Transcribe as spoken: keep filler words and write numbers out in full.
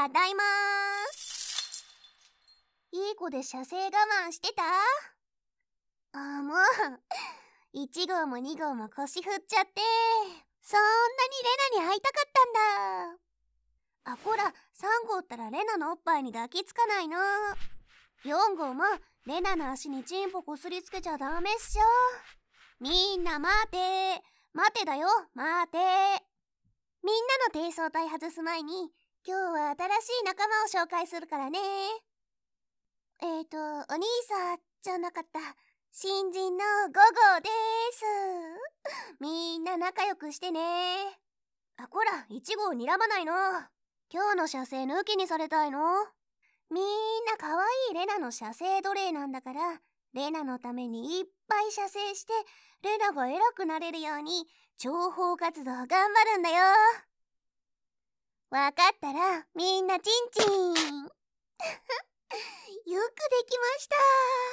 ただいまー。いい子で射精我慢してた？あ、もういち号もに号も腰振っちゃって、そんなにレナに会いたかったんだ。あ、こら、さん号ったらレナのおっぱいに抱きつかないの。よん号もレナの足にチンポこすりつけちゃダメっしょ。みんな待て待てだよ、待て。みんなの低層体外す前に、今日は新しい仲間を紹介するからね。えーと、お兄さんじゃなかった。新人のご号です。みんな仲良くしてね。あ、こら、いち号睨まないの。今日の射精抜きにされたいの？みんな可愛いレナの射精奴隷なんだから、レナのためにいっぱい射精して、レナが偉くなれるように、諜報活動頑張るんだよ。わかったら、みんなチンチン。よくできました。